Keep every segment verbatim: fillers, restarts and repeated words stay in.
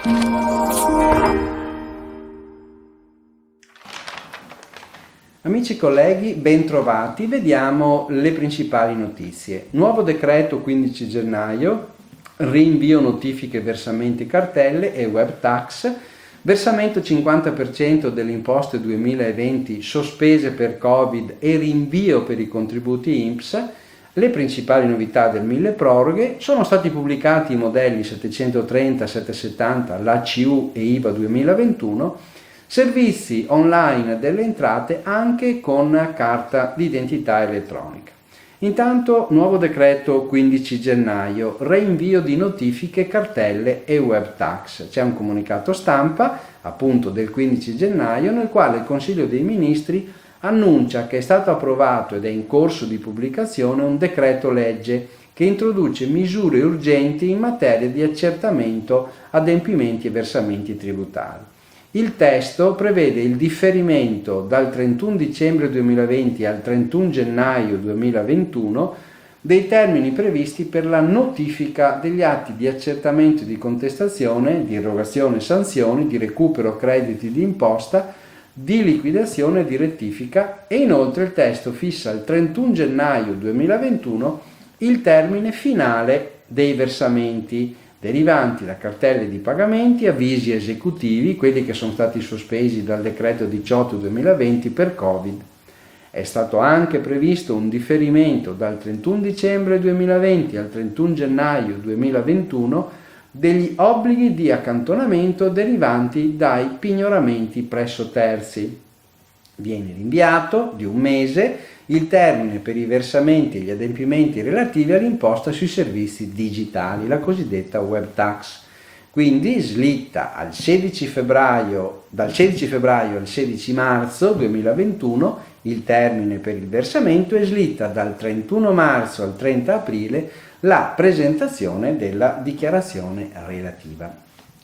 Amici e colleghi, ben trovati. Vediamo le principali notizie. Nuovo decreto quindici gennaio, rinvio notifiche versamenti cartelle e web tax, versamento cinquanta per cento delle imposte duemilaventi sospese per Covid e rinvio per i contributi I N P S. Le principali novità del mille proroghe: sono stati pubblicati i modelli settecentotrenta, settecentosettanta, l'A C U e I V A duemilaventuno, servizi online delle entrate anche con carta d'identità elettronica. Intanto, nuovo decreto quindici gennaio, rinvio di notifiche, cartelle e web tax. C'è un comunicato stampa, appunto del quindici gennaio, nel quale il Consiglio dei Ministri annuncia che è stato approvato ed è in corso di pubblicazione un decreto legge che introduce misure urgenti in materia di accertamento, adempimenti e versamenti tributari. Il testo prevede il differimento dal trentuno dicembre duemilaventi al trentuno gennaio duemilaventuno dei termini previsti per la notifica degli atti di accertamento e di contestazione, di erogazione sanzioni, di recupero crediti di imposta, di liquidazione e di rettifica, e inoltre il testo fissa il trentuno gennaio duemilaventuno il termine finale dei versamenti derivanti da cartelle di pagamenti, avvisi esecutivi, quelli che sono stati sospesi dal decreto diciotto duemilaventi per Covid. È stato anche previsto un differimento dal trentuno dicembre duemilaventi al trentuno gennaio duemilaventuno degli obblighi di accantonamento derivanti dai pignoramenti presso terzi. Viene rinviato di un mese il termine per i versamenti e gli adempimenti relativi all'imposta sui servizi digitali, la cosiddetta web tax. Quindi slitta al sedici febbraio, dal sedici febbraio al sedici marzo duemilaventuno il termine per il versamento e slitta dal trentuno marzo al trenta aprile la presentazione della dichiarazione relativa.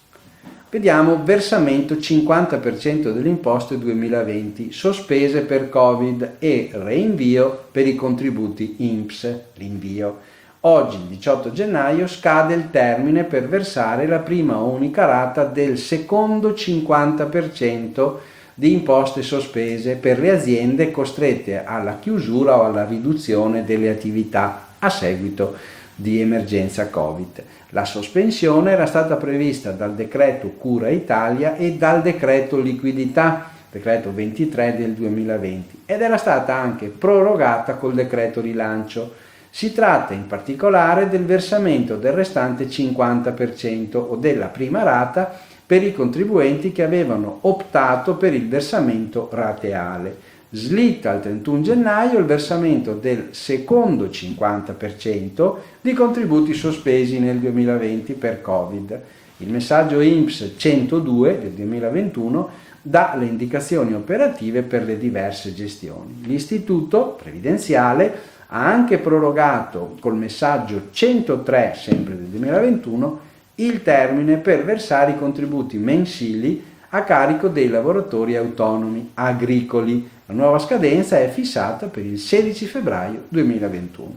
Vediamo versamento cinquanta per cento delle imposte duemilaventi sospese per Covid e rinvio per i contributi I N P S. Rinvio. Oggi, il diciotto gennaio, scade il termine per versare la prima unica rata del secondo cinquanta per cento di imposte sospese per le aziende costrette alla chiusura o alla riduzione delle attività a seguito di emergenza Covid. La sospensione era stata prevista dal decreto Cura Italia e dal decreto liquidità, decreto ventitré del duemilaventi, ed era stata anche prorogata col decreto rilancio. Si tratta in particolare del versamento del restante cinquanta per cento o della prima rata per i contribuenti che avevano optato per il versamento rateale. Slitta al trentuno gennaio il versamento del secondo cinquanta per cento di contributi sospesi nel duemilaventi per Covid. Il messaggio I N P S centodue del duemilaventuno dà le indicazioni operative per le diverse gestioni. L'Istituto Previdenziale ha anche prorogato col messaggio centotré, sempre del duemilaventuno, il termine per versare i contributi mensili a carico dei lavoratori autonomi agricoli. La nuova scadenza è fissata per il sedici febbraio duemilaventuno.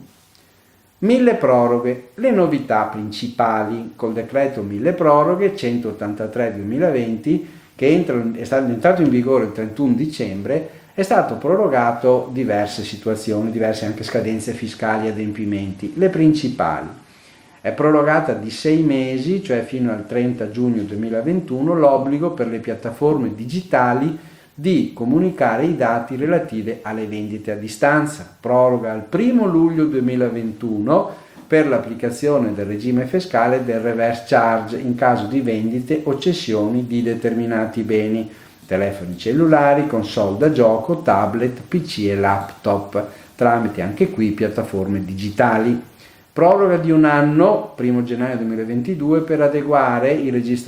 Mille proroghe. Le novità principali: col decreto mille proroghe centottantatré duemilaventi, che entra, è stato entrato in vigore il trentuno dicembre, è stato prorogato diverse situazioni, diverse anche scadenze fiscali e adempimenti. Le principali: è prorogata di sei mesi, cioè fino al trenta giugno duemilaventuno, l'obbligo per le piattaforme digitali di comunicare i dati relativi alle vendite a distanza. Proroga al primo luglio duemilaventuno per l'applicazione del regime fiscale del reverse charge in caso di vendite o cessioni di determinati beni, telefoni cellulari, console da gioco, tablet, P C e laptop, tramite anche qui piattaforme digitali. Proroga di un anno, primo gennaio duemilaventidue, per adeguare i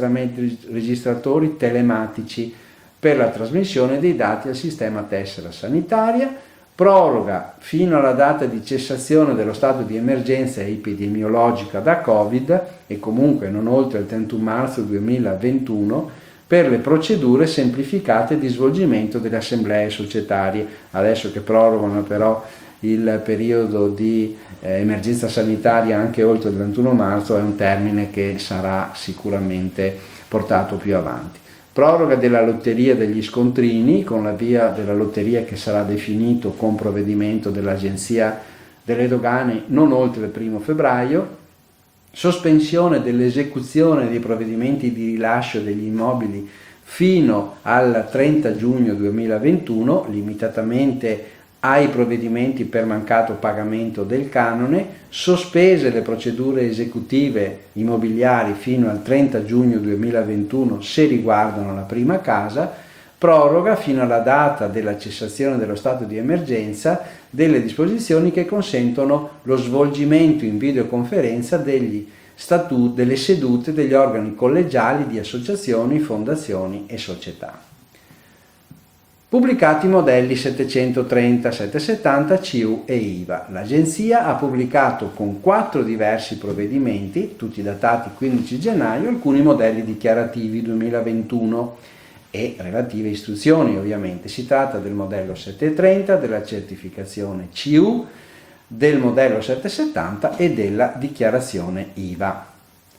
registratori telematici per la trasmissione dei dati al sistema tessera sanitaria. Proroga fino alla data di cessazione dello stato di emergenza epidemiologica da Covid e comunque non oltre il trentuno marzo duemilaventuno per le procedure semplificate di svolgimento delle assemblee societarie. Adesso che prorogano però il periodo di eh, emergenza sanitaria anche oltre il ventuno marzo è un termine che sarà sicuramente portato più avanti. Proroga della lotteria degli scontrini con l'avvio della lotteria che sarà definito con provvedimento dell'Agenzia delle Dogane non oltre il primo febbraio, sospensione dell'esecuzione dei provvedimenti di rilascio degli immobili fino al trenta giugno duemilaventuno, limitatamente ai provvedimenti per mancato pagamento del canone, sospese le procedure esecutive immobiliari fino al trenta giugno duemilaventuno se riguardano la prima casa, proroga fino alla data della cessazione dello stato di emergenza delle disposizioni che consentono lo svolgimento in videoconferenza degli statuti, delle sedute degli organi collegiali di associazioni, fondazioni e società. Pubblicati i modelli settecentotrenta, settecentosettanta C U e I V A. L'Agenzia ha pubblicato con quattro diversi provvedimenti, tutti datati quindici gennaio, alcuni modelli dichiarativi duemilaventuno e relative istruzioni ovviamente. Si tratta del modello settecentotrenta, della certificazione C U, del modello settecentosettanta e della dichiarazione I V A.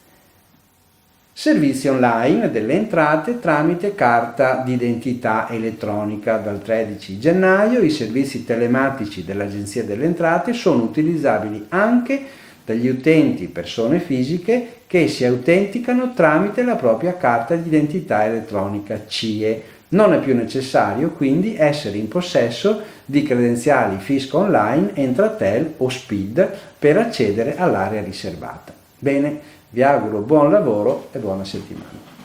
Servizi online delle entrate tramite carta d'identità elettronica. Dal tredici gennaio i servizi telematici dell'Agenzia delle Entrate sono utilizzabili anche dagli utenti persone fisiche che si autenticano tramite la propria carta d'identità elettronica C I E. Non è più necessario quindi essere in possesso di credenziali Fisco Online, Entratel o SPID per accedere all'area riservata. Bene, vi auguro buon lavoro e buona settimana.